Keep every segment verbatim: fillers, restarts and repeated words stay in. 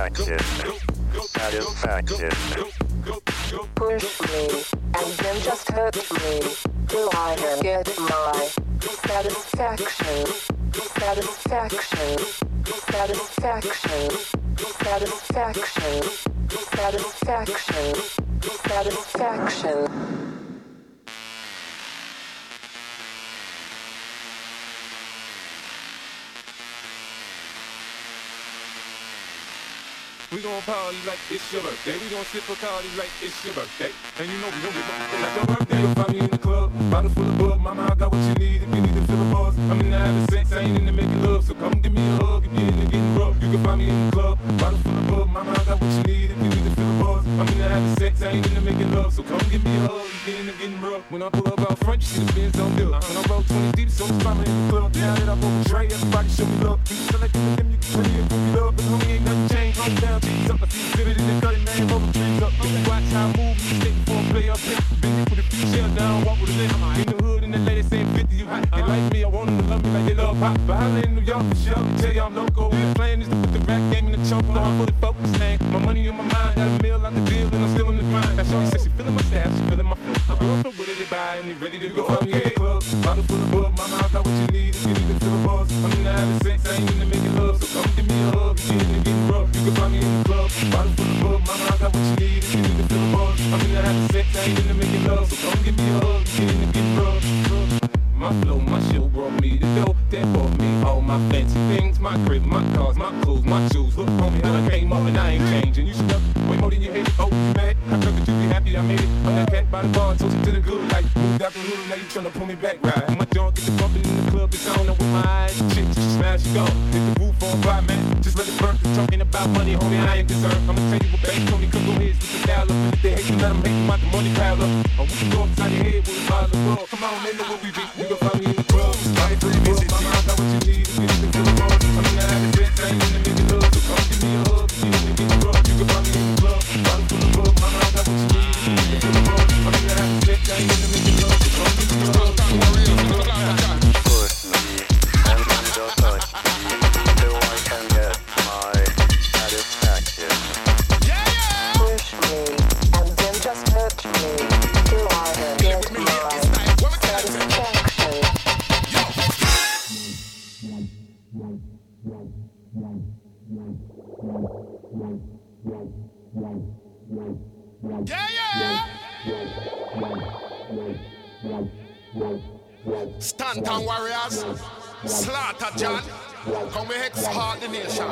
Satisfaction. Satisfaction. Push me, and then just hurt me, till I can get my satisfaction. Satisfaction. Satisfaction. Satisfaction. Satisfaction. Satisfaction. We gon' party like it's your birthday. We gon' sip a party like it's your birthday. And you know we gon' get birthday like your birthday. You'll find me in the club, bottle full of bug. Mama, I got what you need if you need to fill a buzz. I'm in the having sex, I ain't in the making love. So come give me a hug if you're in the getting rough. You can find me in the club, bottle full of bug. Mama, I got what you need if you need to fill a buzz. I'm in the having sex, I ain't in the making love. So come give me a hug if you're in the getting rough. When I pull up out front, you see the Benz on bill. When I roll twenty deep, so I'm in the club. Now that I'm over Trey, everybody show me love. You feel like you them, you can play it, me love. But homie ain't nothing changed, calm down, cheese up. I see you in the cutting, man, roll the trees up. You watch how I move, you stay before I play up here. Been hit with a few shells down, walk with a limp. In the hood, and the lady saying fifty, you hot. They like me, I want them to love me like they love pop. But holla in New York for sure, tell you I'm local. The plan is to put the rap game in the choke. No, I'm fully focused, man. My money on my mind, got a meal out the deal, and I'm still in the grind. Now, shorty says she feeling my style, she feeling my flow. I'm going for what they buy, and they ready to go. I'm in the club, bottle full of bug. Mama, I got what you need if you need to fill a buzz. I'm in the having sex, I ain't in the making love. So come give me a hug, if you're in the getting rough. You can find me in the club, bottle full of bug. Mama, I got what you need if you need to fill a buzz. I'm in the having sex, I ain't in the making love. So come give me a hug, if you're in the getting rough. My flow, my show brought me the dough that bought me all my fancy things, my crib, my cars, my clothes, my shoes. Look on me, how I came up and I ain't changing. You should know way more than you hate it. Oh, you mad? I felt that you be happy I made it. I'm that cat by the bar, toasted to the good life. Moved out the hood, now you tryna pull me back, right? My junk get the bumping in the club, it's on. And with my eyes, shit, just smash you go. Hit the roof on fire, man. Just let it burn. Talking about money, homie, I ain't concerned. I'ma tell you what bank told me, cause go ahead, switch the dial up. And if they hate you, let them hate you, out the money pile up. Or we can go upside your head with a bottle of world. Come on, they know what we be. You gon' find me in the club. Right for the visit, mama, I got what you need. If you need to feel the buzz, I'm in the having sex, I ain't in the making love. So come give me a hug, if you need to get rough. You can find me in the club, bottle full of bug. Mama, I got what you need. If you need to feel the buzz, I'm in the having sex, I ain't in the making love. So come give me a hug. Push me, and then just touch me, till I can get my satisfaction. Push me, and then just hurt me, till I can get my satisfaction. Yeah, yeah. Stanton Warriors, Slaughter John, come we hex heart the nation.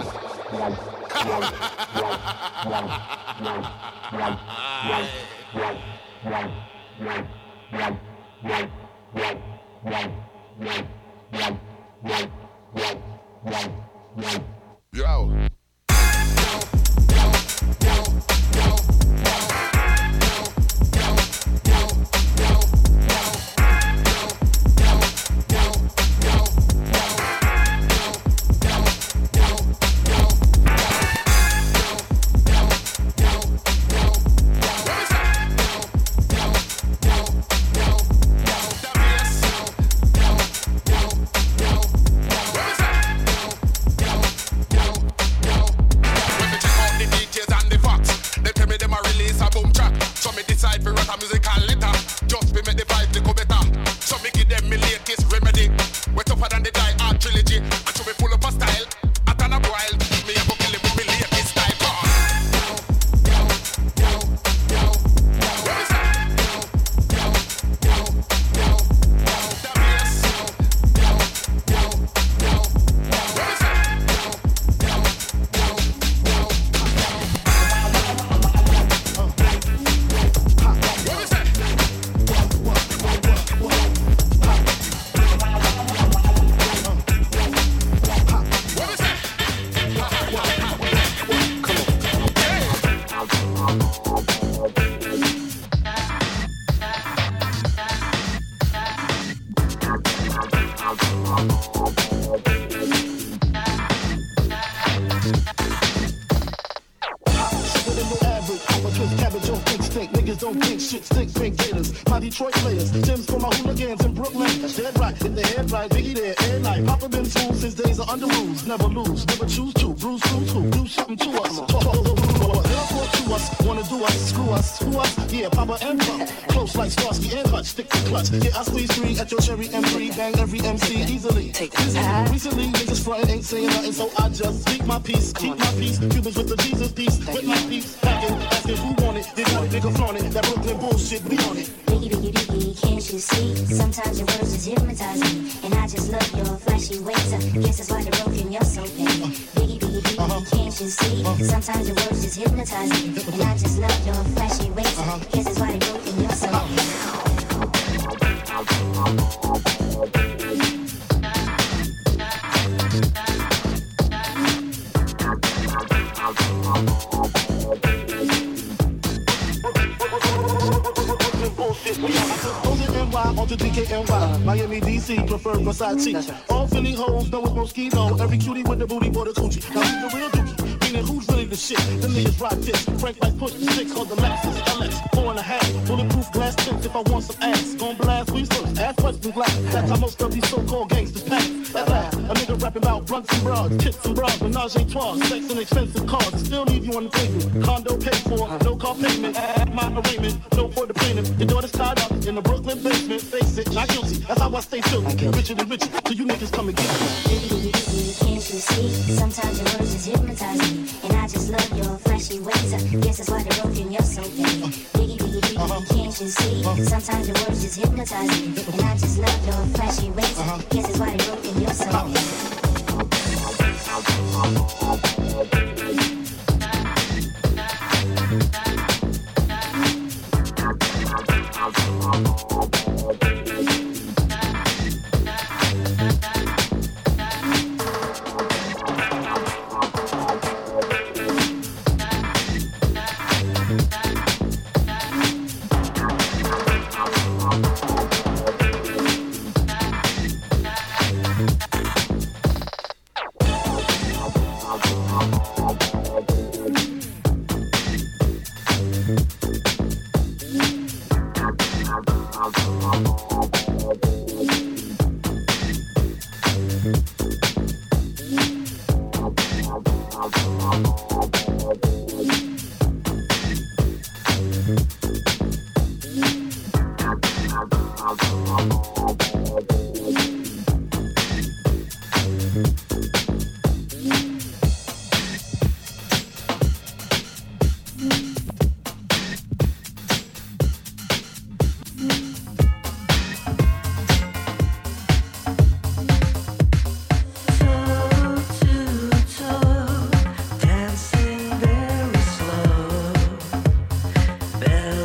Yo. Cabbage off big stick. think niggas don't think shit stink. Pink gators, my Detroit players, Tim's for my hooligans in Brooklyn. That's dead right, hit the head right, Biggie there, air night. Papa been fooled since days are under rules. Never lose, never choose to. Bruise, cruise, who? Do something to us. Talk, talk, talk, talk. Therefore to us, wanna do us, screw us, who us? Yeah, Papa and Pop. Close like Starsky and Hutch, stick to clutch. Yeah, I squeeze three at your cherry M three, bang every M C easily. Take that. Recently, niggas frontin' ain't saying nothing, so I just speak my peace, keep my peace. Cubans with the Jesus piece, with my peace. Packing, asking who want it, they want it, nigga flaunt it. That Brooklyn bullshit, we on it. Biggie, biggie, biggie, can't you see? Sometimes your words just hypnotize me, and I just love your flashy ways. I guess that's why they're broken, you're so baby. Biggie, biggie, biggie, uh-huh. Can't you see? Uh-huh. Sometimes your words just hypnotize me, and I just love your flashy ways. Uh-huh. Guess that's why they're broken, you're so uh-huh. On to D K N Y, Miami, D C, prefer Versace. All Philly hoes know it's Moschino. Every cutie with the booty for the coochie. Now who's the real dookie? Meaning who's really the shit? The niggas rock this. Frank like push the six on the Lexus L X, four and a half. Bulletproof glass tips if I want some ass. Gon' blast we first, ass first and glass. That's how most of these so-called gangsters pass. At last, a nigga rapping about blunts and bras, tits and bras, menage a trois, sex and expensive cars. Still leave you on the table. Condo paid for, no car payment. At my arraignment, no for the plaintiff. Your daughter's tied up in the Brooklyn basement. Face it, not guilty. That's how I stay filthy. Richer than richer, till you niggas come and get me. Biggie, biggie, biggie, can't you see? Sometimes your words just hypnotize me, and I just love your flashy ways. I guess that's why they're broken, you're so baby. Biggie, biggie, biggie, uh-huh. Can't you see? Uh-huh. Sometimes your words just hypnotize me, and I just love your flashy ways. Uh-huh. Guess that's why they're broken, you're so baby. Dancing very slow,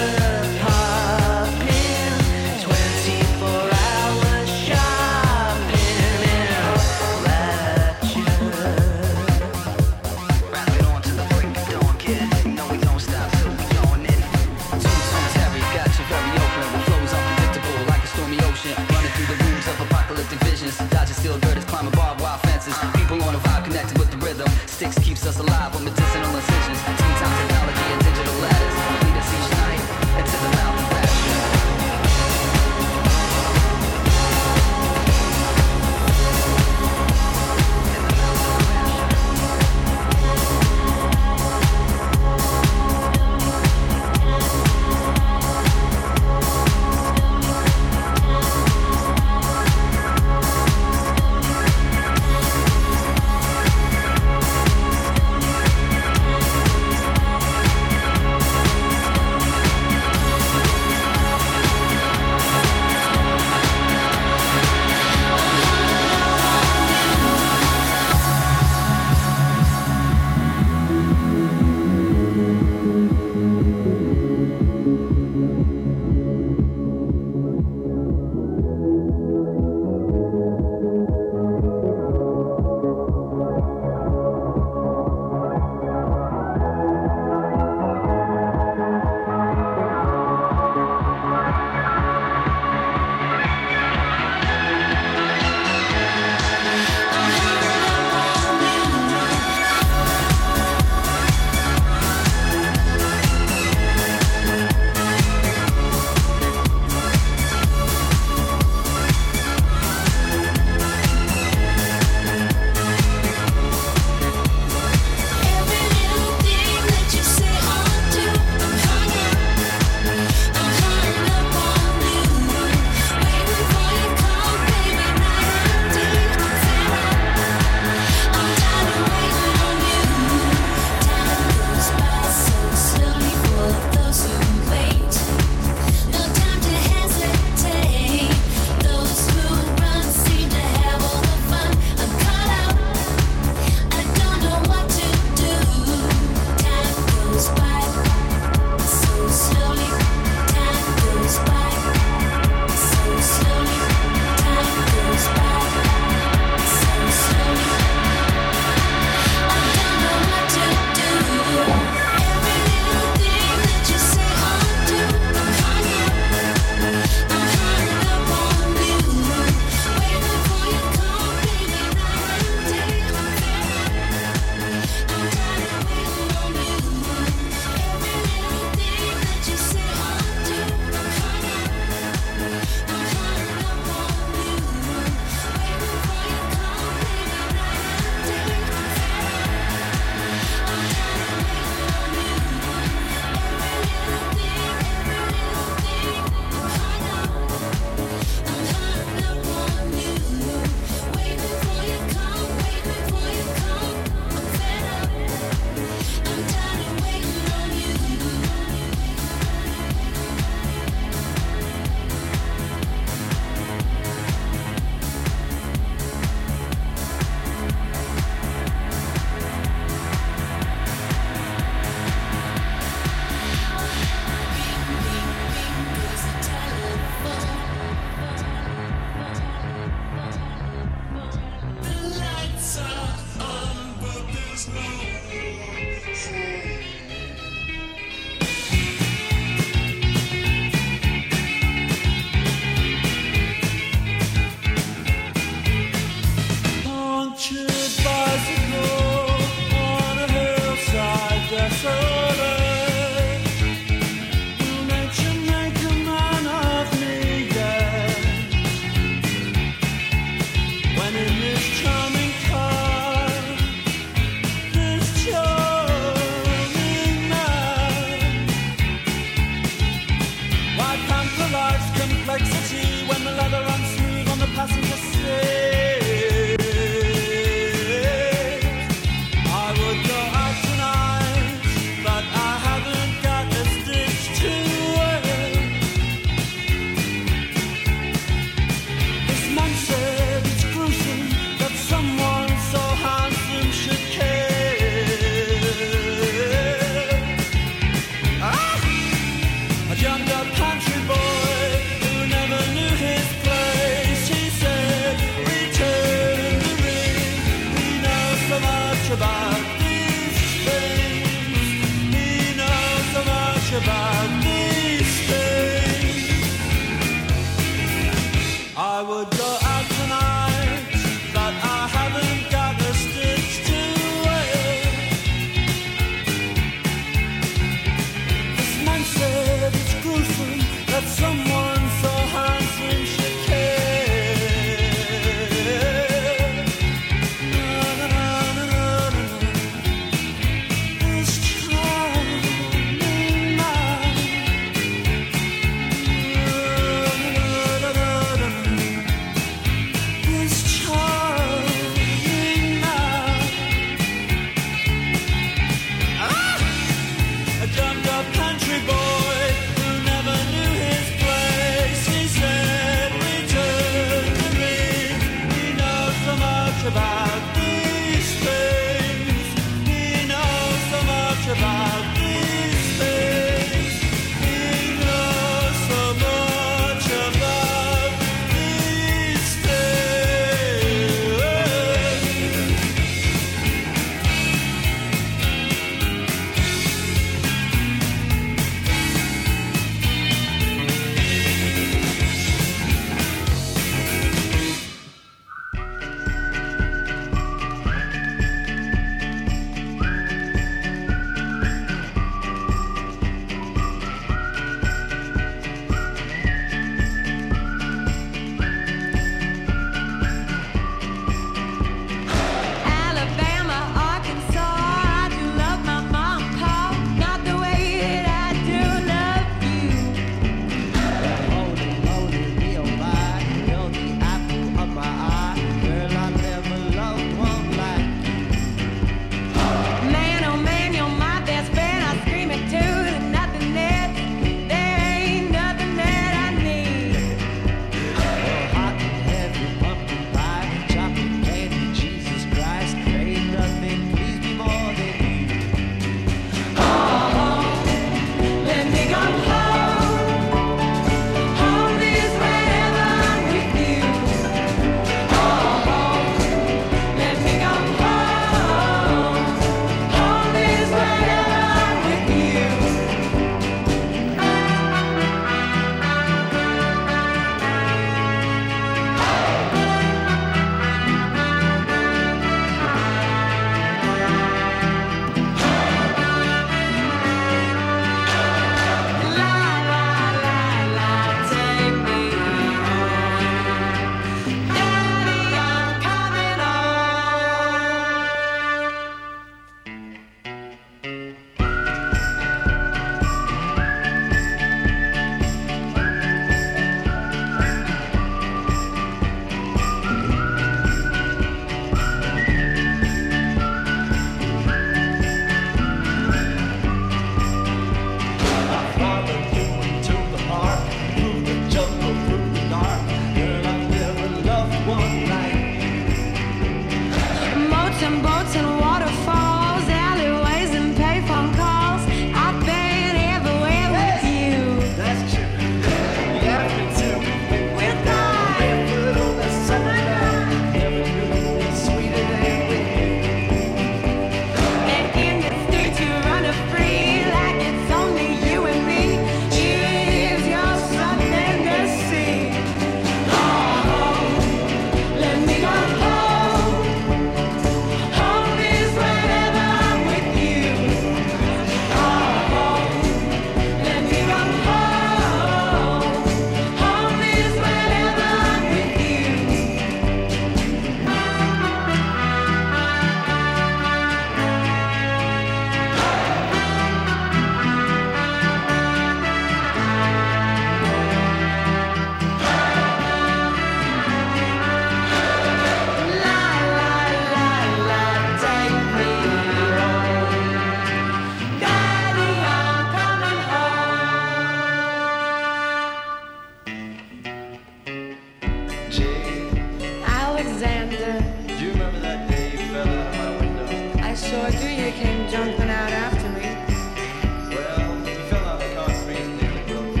jumping out after me. Well, you fell out of the car three nearly broke.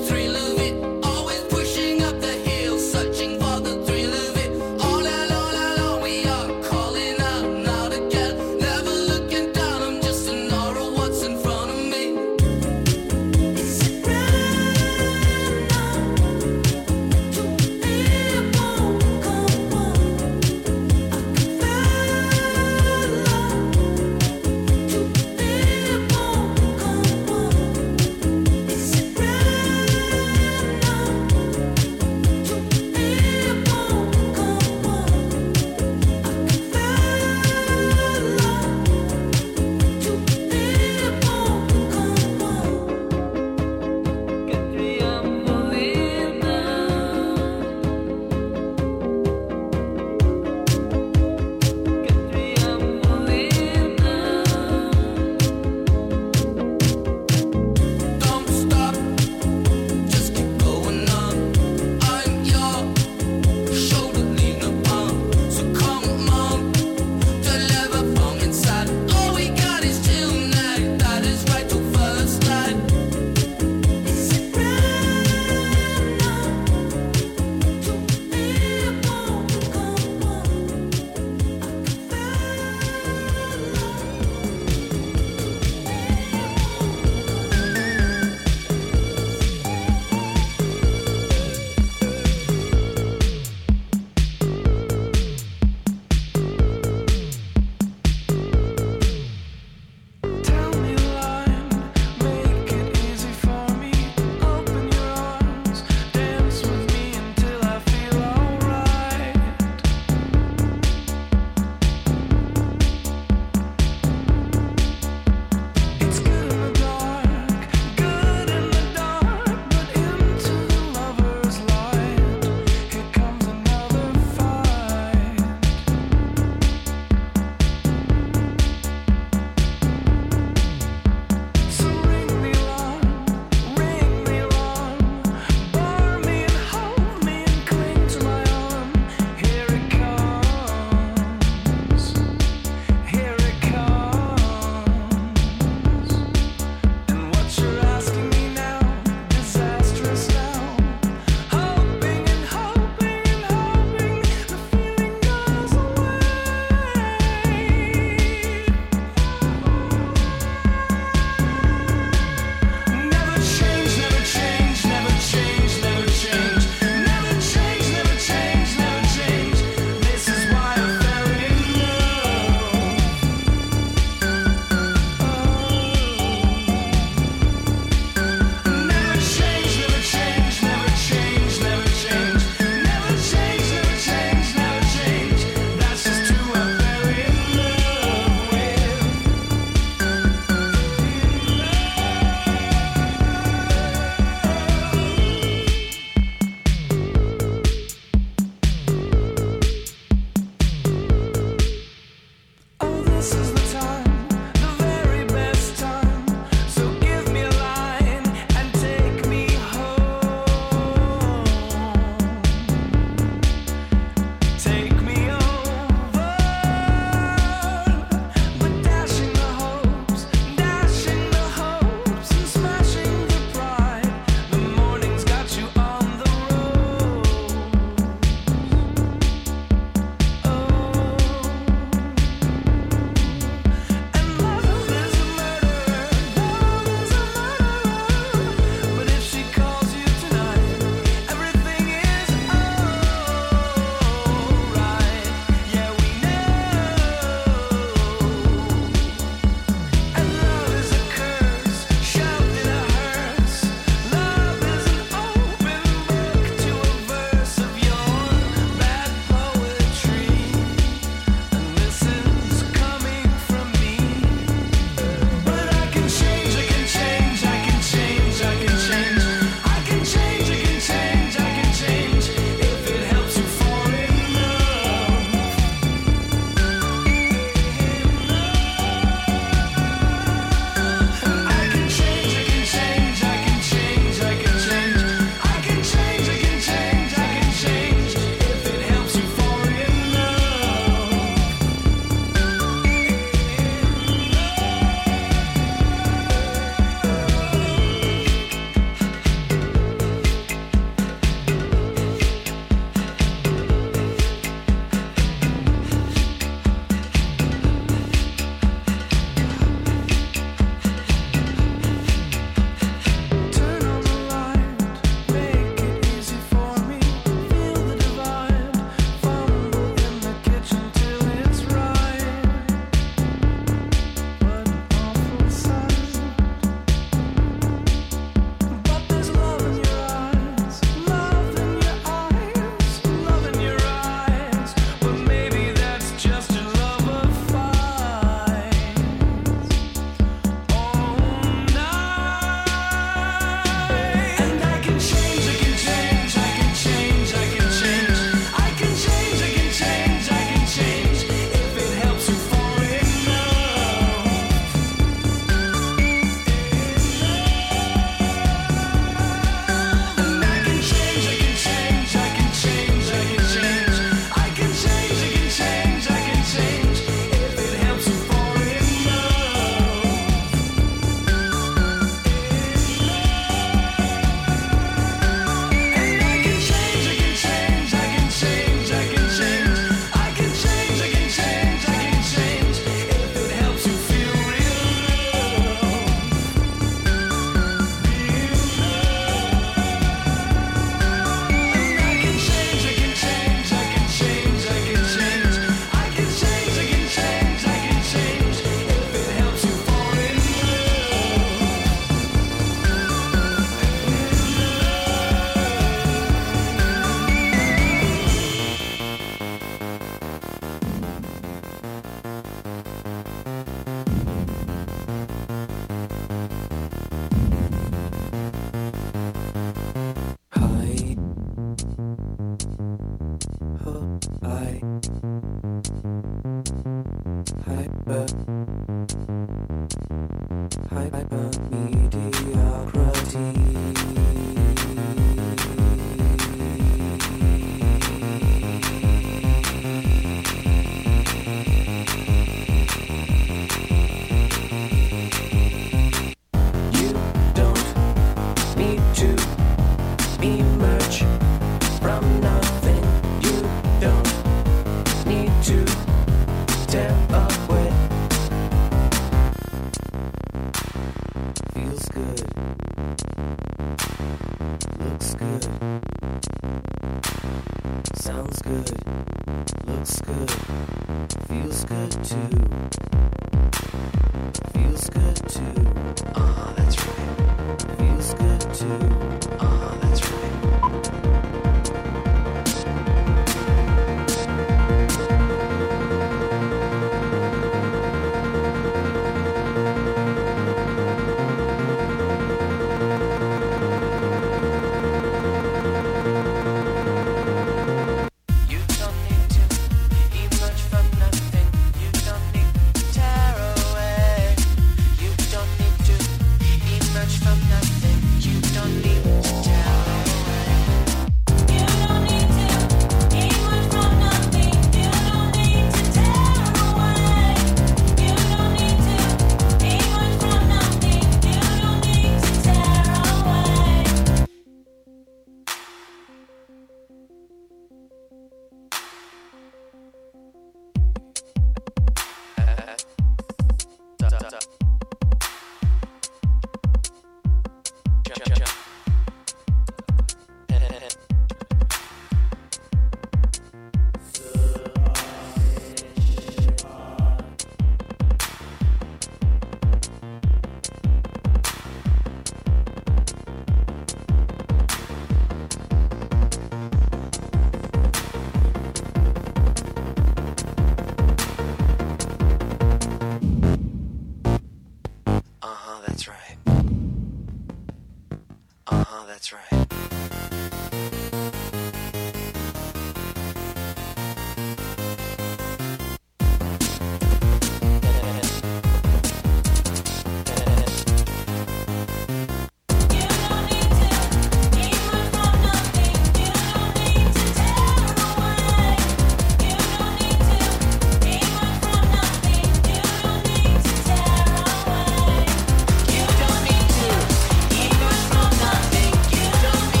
You don't need to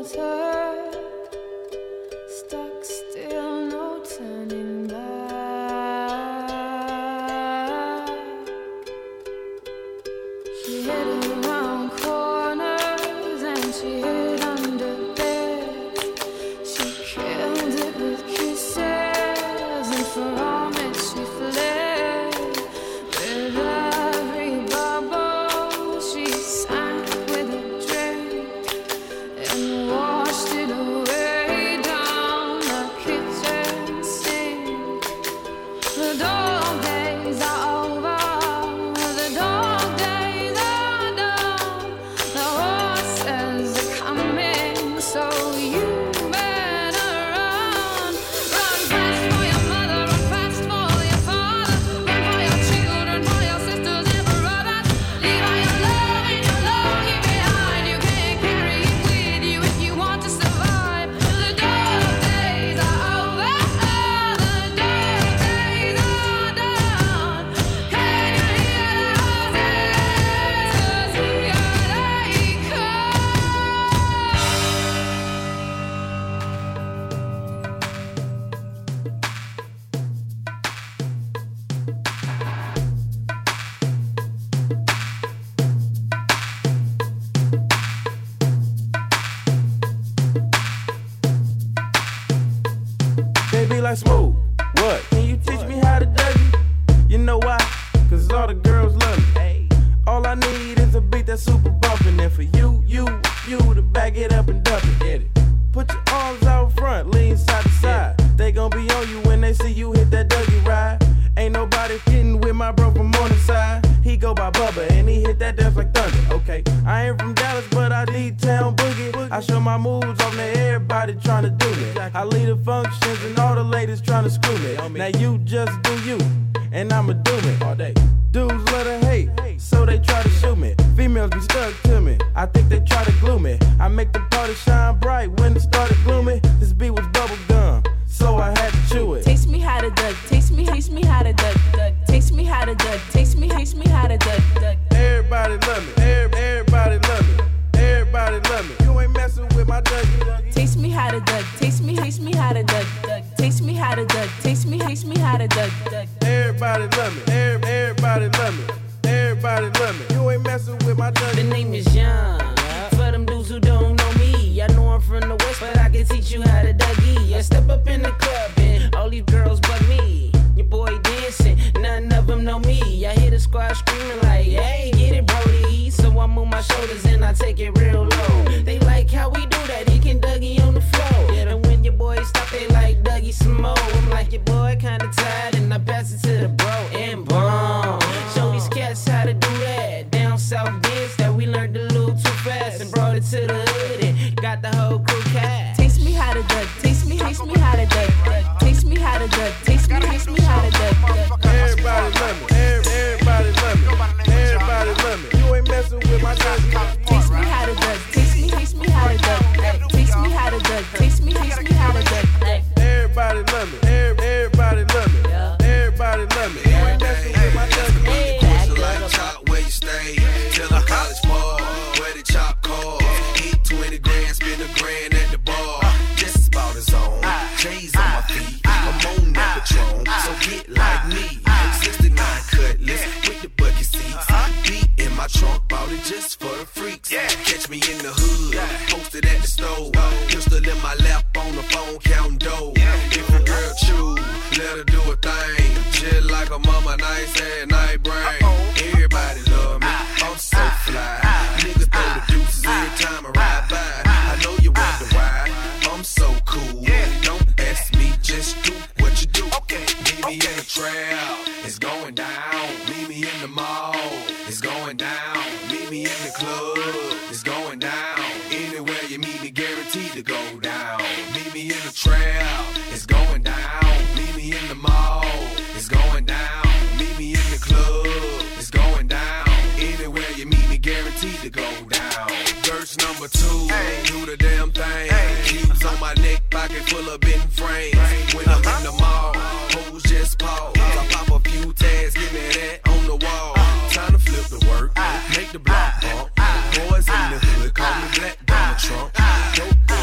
like smooth. What? Can you teach me how to Dougie? You know why? Cause all the girls love me. Hey. All I need is a beat that's super bumpin'. And for you, you, you to back it up and dump it. Get it. Put your arms out front, lean side to side. Yeah. They gon' be on you when they see you hit that Dougie ride. Ain't nobody getting with my bro from Morningside. He go by Bubba and he hit that dance like thunder. Okay, I ain't from Dallas, but I D-Town boogie. I show my moves on to everybody trying to do me. I lead the functions and all the ladies trying to screw me. Now you just do you, and I'ma do it all day. Dudes love to hate, so they try to shoot me. Females be stuck to me, I think they try to glue me. I make the party shine bright when it started gloomy. This beat was bubble gum, so I had to chew it. Taste me how to duck, taste me, taste me how to duck, duck. Taste me how to duck, taste me, taste me how to duck, duck. Everybody love me, everybody love me, everybody love me. You ain't messing with my Dougie. Taste me how to duck, taste me, taste me how to duck, duck. Taste me how to duck, taste me, taste me how to duck, duck. Everybody love me, everybody love me, everybody love me. You ain't messing with my Dougie. The name is Young. For them dudes who don't know me, I know I'm from the West, but I can teach you how to Dougie. I step up in the club and all these girls but me. Your boy dancing, none of them know me. I hear the squad screaming like, hey, get it, Brody. So I move my shoulders and I take it real low. They like how we do that, he can Dougie on the floor. And when your boys stop, they like Dougie some more. I'm like, your boy kinda tired, and I pass it to the bro and boom. Show these cats how to do that. Down south dance that we learned a little too fast and brought it to the hood and got the whole crew cat. Taste me how to duck, taste me, taste me how to duck, duck. Taste me how to duck, taste me, taste me how to duck, duck. Everybody love me, everybody love me, everybody love me. You ain't messing with my Dougie. Taste me how to duck, taste me, taste me how to duck, duck. Taste me how to duck, taste me, taste me how to duck, duck. Everybody love me, everybody love me, everybody love me. You ain't messing with my Dougie. Push a light chop where you stay, till a college ball, where the chop cars. Hit twenty grand, spend a grand at the bar. Just about his own, J's on my feet, I'm on that Patron, so get like me. sixty-nine Cutlass with the bucket seats, beat in my trunk, bought it just for the freaks. Catch me in the hood, posted at the stove, pistol in my lap on the phone, counting dough. If a girl choose, let her do a thing, just like a mama, nice and night brain. Everybody love me, I'm so fly. Niggas throw the deuces every time I ride by. I know you wonder why, I'm so cool. Don't ask me, just do what you do. Meet me in the trap, it's going down. Meet me in the mall, it's going down. Meet me in the club, it's going down. Anywhere you meet me, guaranteed to go down. Meet me in the trap, it's going down. Meet me in the mall, it's going down. Meet me in the club, it's going down. Anywhere you meet me, guaranteed to go down. Verse number two, do the damn thing. Keys on my neck, pocket full of bent frames. When I'm in the mall, hoes just pause. I pop a few tags, give me that on the wall. Time to flip the work, make the block bump. Boys in the hood, call me Black Donald Trump. Dope boy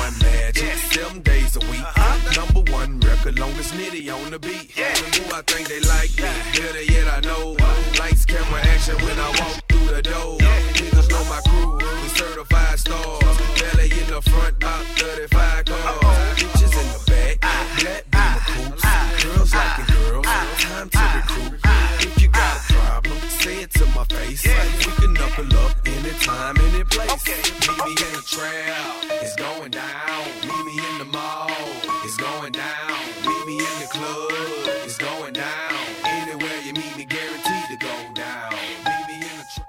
Columbus Nitty on the beat. Yeah. Who I think they like me. Better yet, I know. Lights, camera, action when I walk through the door. Niggas know my crew. We certified stars. Belly in the front, about thirty-five cars. Bitches in the back. Black beamer coops. Girls like it, girls. Time to recruit. If you got a problem, say it to my face. We can knuckle up anytime, any place. Meet me in the trail. It's going down. Meet me in the mall. It's going down. Meet me in the club. It's going down. Anywhere you meet me, guaranteed to go down. Meet me in the trail.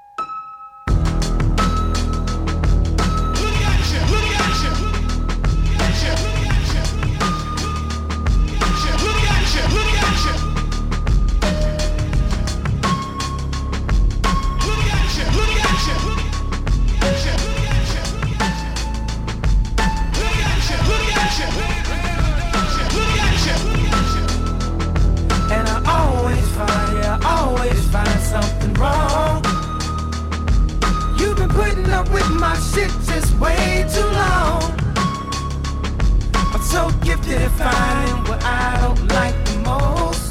Look at you. Look at you. Look at you. Look at you. Look at you. Look at you. Look at you. Look at you. And I always find, yeah, I always find something wrong. You've been putting up with my shit just way too long. I'm so gifted at finding what I don't like the most.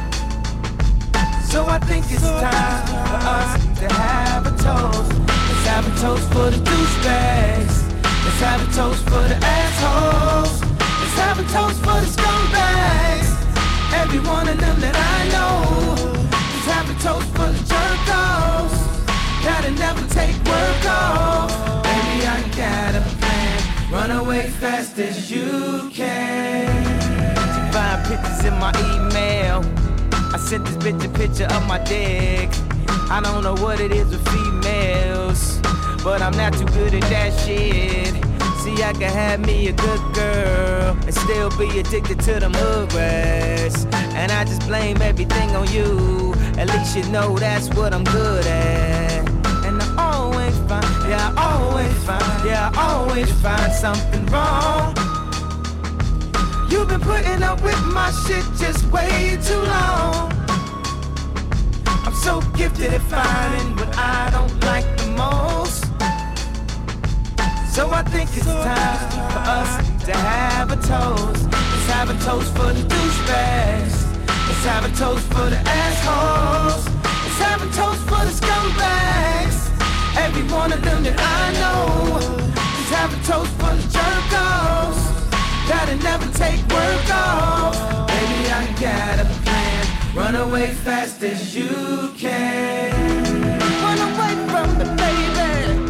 So I think it's time for us to have a toast. Let's have a toast for the douchebags. Let's have a toast for the assholes. Let's have a toast for the scumbags. Every one of them that I know. Let's have a toast for the jerk-offs that'll never take work off. Baby, I got a plan. Run away fast as you can. To find pictures in my email. I sent this bitch a picture of my dick. I don't know what it is with females, but I'm not too good at that shit. See, I can have me a good girl and still be addicted to them hood rats. And I just blame everything on you. At least you know that's what I'm good at. And I always find, yeah, I always find, yeah, I always find something wrong. You've been putting up with my shit just way too long. I'm so gifted at finding what I don't like the most. So I think it's time for us to have a toast. Let's have a toast for the douchebags. Let's have a toast for the assholes. Let's have a toast for the scumbags. Every one of them that I know. Let's have a toast for the jerk-offs that'll never take work off. Baby, I got a plan. Run away fast as you can. Run away from the baby.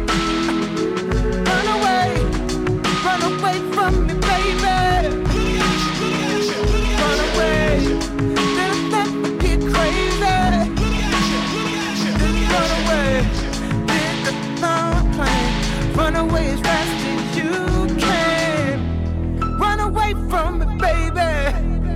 Run away. Run away from me, baby. Run away. Then let me get crazy. Run away. Did the thumb plan. Run away as fast as you can. Run away from me, baby.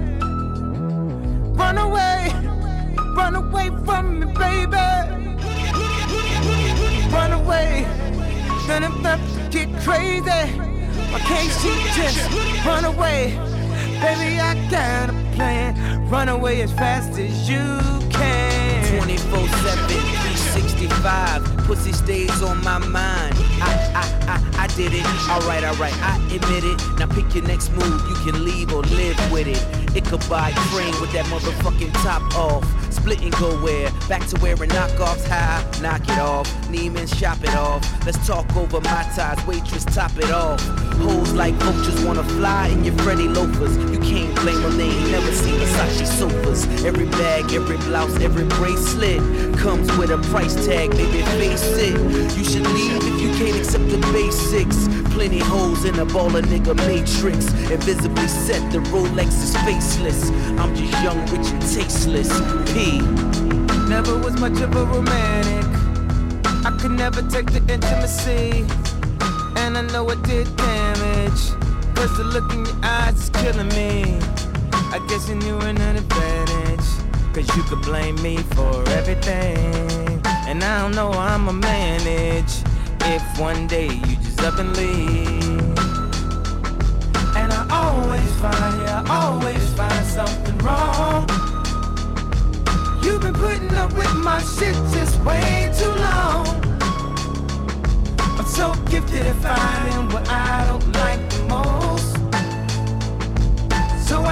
Run away. Run away from me, baby. Run away. Then I'm about to get crazy. Why can't she just run away? Baby, I got a plan. Run away as fast as you can. twenty-four seven, three sixty-five. Pussy stays on my mind. I, I, I, I did it. Alright, alright, I admit it. Now pick your next move. You can leave or live with it. It could buy cream with that motherfucking top off. Split and go where? Back to wearing knockoffs high. Knock it off. Neiman, shop it off. Let's talk over my ties. Waitress, top it off. Hoes like vultures wanna fly in your Freddy loafers. You can't blame them, they ain't never seen Versace sofas. Every bag, every blouse, every bracelet comes with a price tag, baby, face it. You should leave if you can't accept the basics. Plenty hoes in a baller nigga matrix. Invisibly set, the Rolex is faceless. I'm just young, rich, and tasteless. P. Never was much of a romantic. I could never take the intimacy. And I know it did damage. Cause the look in your eyes is killing me. I guess you knew an advantage. Cause you could blame me for everything. And I don't know how I'ma manage if one day you just up and leave. And I always find, yeah, I always find something wrong. You've been putting up with my shit just way too long. I'm so gifted at finding what I don't like the most. So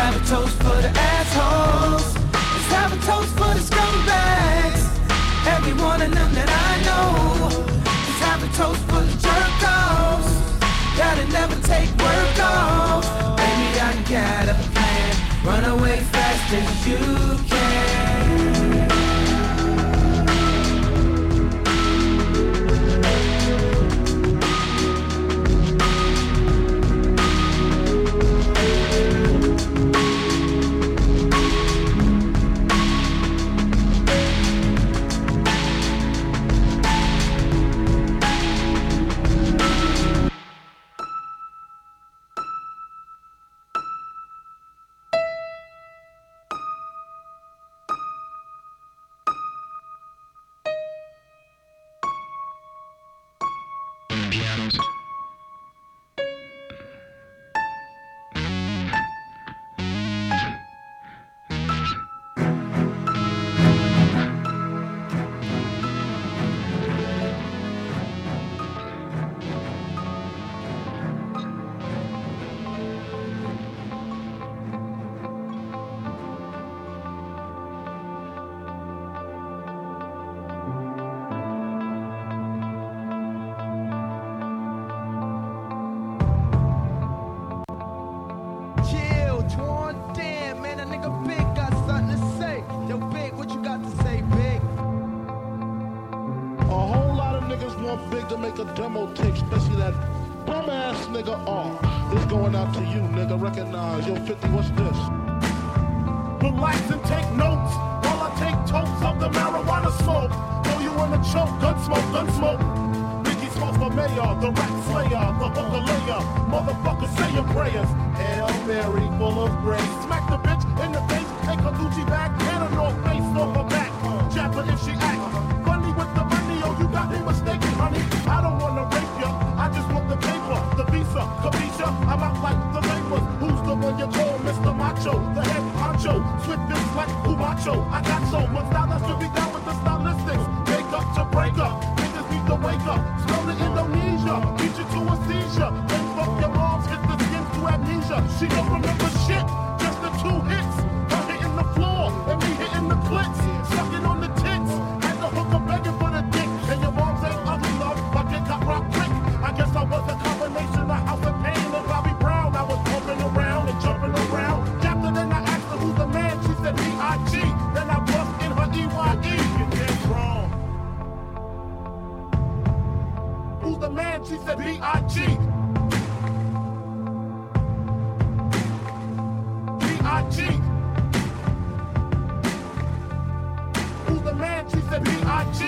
have a toast for the assholes. Let's have a toast for the scumbags. Every one of them that I know. Let's have a toast for the jerk-offs. Gotta never take work off. Baby, I got a plan. Run away fast as you can. Recognize, yo, fifty, what's this? Relax and take notes while I take totes of the marijuana smoke. Throw you in the choke, gun smoke, gun smoke. Biggie smokes for mayor, the rat slayer, the hooker layer. Motherfucker, say your prayers. Hail Mary, full of grace. Smack the bitch in the face, take her Gucci bag and a North Face off her back. Jab her if she act funny with the money, oh, you got me mistaken, honey. I don't wanna rape ya, I just want the paper, the visa, capisha. I'm out like the vapors. Who's the one you call Mister Macho? The head honcho, swiftness like Cumacho. I got so much style that should be down with the stylistics. Make up to break up, niggas need to wake up. Smell the Indonesia, beat you to a seizure. Then fuck your moms, hit the skin to amnesia. She don't remember shit, just the two hits. Her hitting the floor, and me hitting the clits. Sucking on the tits, and the hooker begging for the dick. And your moms ain't ugly, love, my dick got rock quick. I guess I was a combination of House of Pain and Bobby Brown. I was bumping around and jumping around. After then I asked her who's the man, she said B I G. Then I bust in her E Y E. You dead wrong. Who's the man, she said B I G. B I G. Who's the man, she said B I G.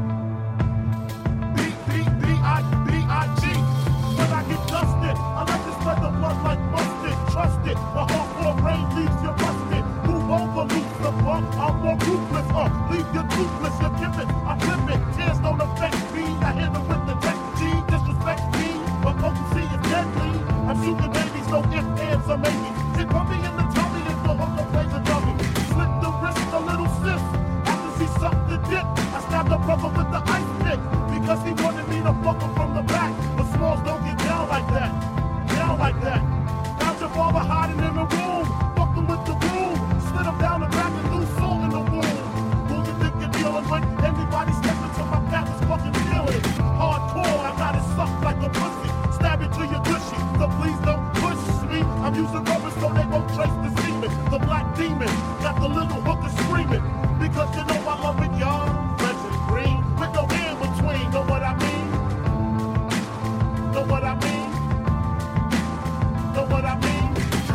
B, B, B, I, B, I G. But I get dusted, I let this spread the blood like mustard. Trust it, the hardcore rain leaves you rusted. Move over, lose the fuck, I'm more ruthless. Uh, leave you toothless, you give it, I flip it. Tears don't affect me, I hit them with the tech G. Disrespect me, but potency is deadly. I'm shooting babies, no ifs, ands, or maybe. She put me in the tummy if the hooker plays a dummy. Slit the wrist, a little sis. After she sucked the dick, I stabbed her brother with the ice pick. Because he wanted me to fuck him from the back. But smalls don't get down like that. Down like that. Found your father hiding in the room. Fucked him with the broom. Slid him down the back and threw salt in the wound. Who you think you're dealing with? Anybody stepping to my back is fucking feeling. Hardcore, I got it sucked like a pussy. Stab it till you're gushy. So please don't push me. I'm using rubber so they won't trace the semen. The black demon got the little hooker screaming. Because you know I love it, y'all. Fresh and green. With no in between. Know what I mean? Know what I mean? Know what I mean?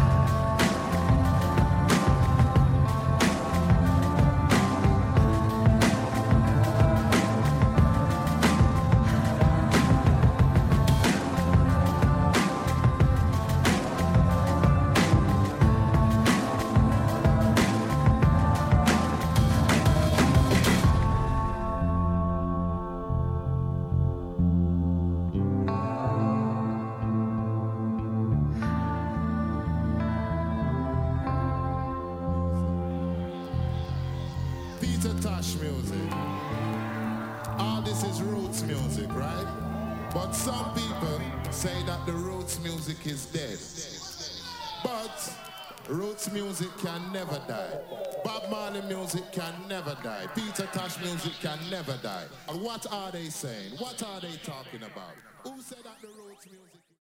Peter Tosh music. All this is roots music, right? But some people say that the roots music is dead. But Roots music can never die. Bob Marley music can never die. Peter Tosh music can never die. And what are they saying? What are they talking about? Who said that the roots music...